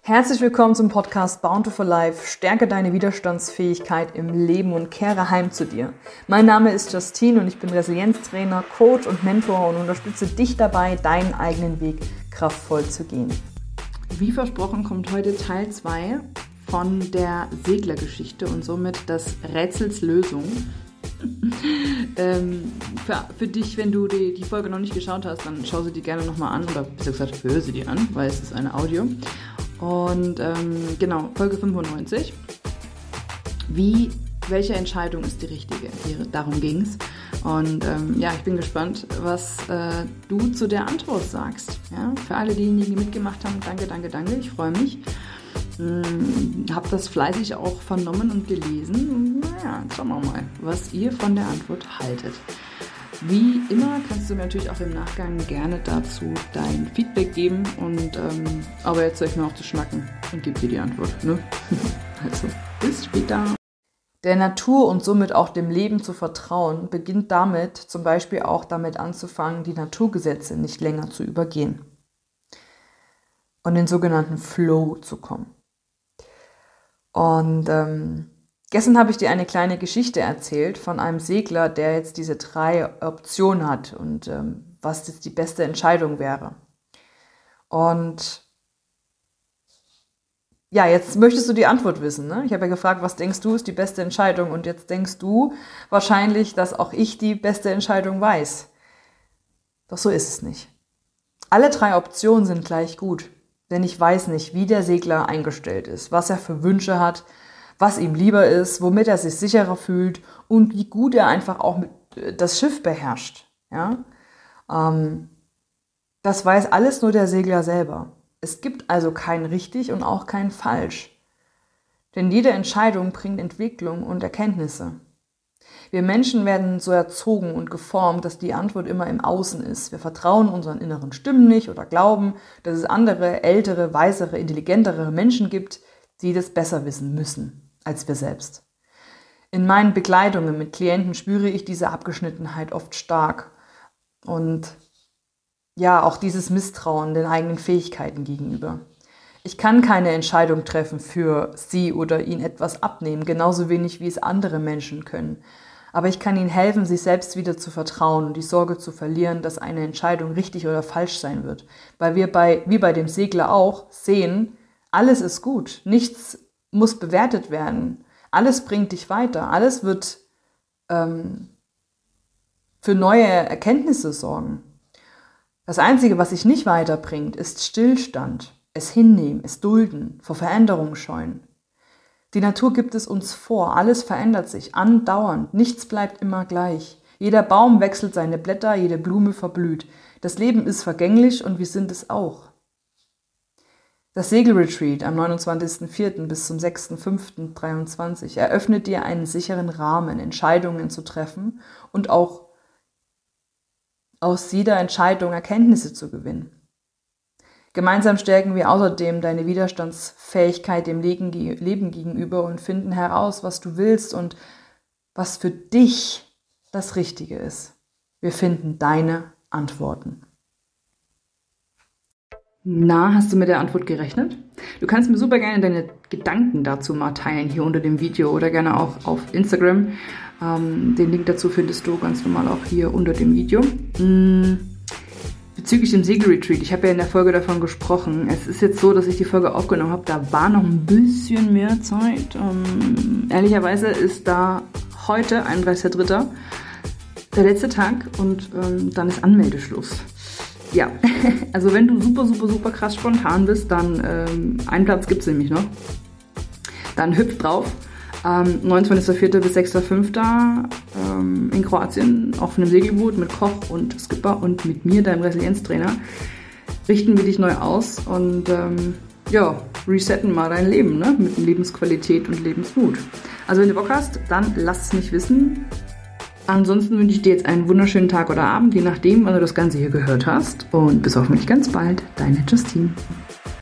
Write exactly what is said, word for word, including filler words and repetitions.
Herzlich willkommen zum Podcast Bounty for Life. Stärke deine Widerstandsfähigkeit im Leben und kehre heim zu dir. Mein Name ist Justine und ich bin Resilienztrainer, Coach und Mentor und unterstütze dich dabei, deinen eigenen Weg kraftvoll zu gehen. Wie versprochen kommt heute Teil zwei von der Seglergeschichte und somit das Rätsels Lösung. ähm, für, für dich, wenn du die, die Folge noch nicht geschaut hast, dann schau sie dir gerne nochmal an oder besser gesagt, hör sie dir an, weil es ist eine Audio. Und ähm, genau, Folge fünfundneunzig. Wie, welche Entscheidung ist die richtige? Darum ging es. Und ähm, ja, ich bin gespannt, was äh, du zu der Antwort sagst. Ja? Für alle diejenigen, die mitgemacht haben, danke, danke, danke. Ich freue mich. Ähm, hab das fleißig auch vernommen und gelesen. Und naja, jetzt schauen wir mal, was ihr von der Antwort haltet. Wie immer kannst du mir natürlich auch im Nachgang gerne dazu dein Feedback geben. Und ähm, aber jetzt soll ich mir auch zu schnacken und gebe dir die Antwort. Ne? Also, bis später. Der Natur und somit auch dem Leben zu vertrauen, beginnt damit, zum Beispiel auch damit anzufangen, die Naturgesetze nicht länger zu übergehen und in den sogenannten Flow zu kommen. Und ähm, gestern habe ich dir eine kleine Geschichte erzählt von einem Segler, der jetzt diese drei Optionen hat und ähm, was jetzt die beste Entscheidung wäre. Und ja, jetzt möchtest du die Antwort wissen, ne? Ich habe ja gefragt, was denkst du ist die beste Entscheidung? Und jetzt denkst du wahrscheinlich, dass auch ich die beste Entscheidung weiß. Doch so ist es nicht. Alle drei Optionen sind gleich gut, denn ich weiß nicht, wie der Segler eingestellt ist, was er für Wünsche hat, was ihm lieber ist, womit er sich sicherer fühlt und wie gut er einfach auch mit, das Schiff beherrscht. Ja? Ähm, das weiß alles nur der Segler selber. Es gibt also kein richtig und auch kein falsch. Denn jede Entscheidung bringt Entwicklung und Erkenntnisse. Wir Menschen werden so erzogen und geformt, dass die Antwort immer im Außen ist. Wir vertrauen unseren inneren Stimmen nicht oder glauben, dass es andere, ältere, weisere, intelligentere Menschen gibt, die das besser wissen müssen als wir selbst. In meinen Begleitungen mit Klienten spüre ich diese Abgeschnittenheit oft stark und ja, auch dieses Misstrauen den eigenen Fähigkeiten gegenüber. Ich kann keine Entscheidung treffen für sie oder ihnen etwas abnehmen, genauso wenig wie es andere Menschen können. Aber ich kann ihnen helfen, sich selbst wieder zu vertrauen und die Sorge zu verlieren, dass eine Entscheidung richtig oder falsch sein wird. Weil wir bei, wie bei dem Segler auch, sehen, alles ist gut, nichts muss bewertet werden, alles bringt dich weiter, alles wird ähm, für neue Erkenntnisse sorgen. Das Einzige, was sich nicht weiterbringt, ist Stillstand, es hinnehmen, es dulden, vor Veränderungen scheuen. Die Natur gibt es uns vor, alles verändert sich, andauernd, nichts bleibt immer gleich. Jeder Baum wechselt seine Blätter, jede Blume verblüht. Das Leben ist vergänglich und wir sind es auch. Das Segelretreat am neunundzwanzigsten vierten bis zum sechsten fünften dreiundzwanzig eröffnet dir einen sicheren Rahmen, Entscheidungen zu treffen und auch aus jeder Entscheidung Erkenntnisse zu gewinnen. Gemeinsam stärken wir außerdem deine Widerstandsfähigkeit dem Leben gegenüber und finden heraus, was du willst und was für dich das Richtige ist. Wir finden deine Antworten. Na, hast du mit der Antwort gerechnet? Du kannst mir super gerne deine Gedanken dazu mal teilen hier unter dem Video oder gerne auch auf Instagram. Ähm, den Link dazu findest du ganz normal auch hier unter dem Video. Hm, bezüglich dem Segelretreat, ich habe ja in der Folge davon gesprochen. Es ist jetzt so, dass ich die Folge aufgenommen habe, da war noch ein bisschen mehr Zeit. Ähm, ehrlicherweise ist da heute, einunddreißigster dritter der letzte Tag und ähm, dann ist Anmeldeschluss. Ja, also wenn du super, super, super krass spontan bist, dann ähm, einen Platz gibt es nämlich noch. Dann hüpf drauf. Ähm, neunundzwanzigster vierter bis sechster fünfter ähm, in Kroatien auf einem Segelboot mit Koch und Skipper und mit mir, deinem Resilienztrainer, richten wir dich neu aus und ähm, ja, resetten mal dein Leben, ne? Mit Lebensqualität und Lebensmut. Also wenn du Bock hast, dann lass es mich wissen. Ansonsten wünsche ich dir jetzt einen wunderschönen Tag oder Abend, je nachdem, wann du das Ganze hier gehört hast. Und bis hoffentlich ganz bald, deine Justine.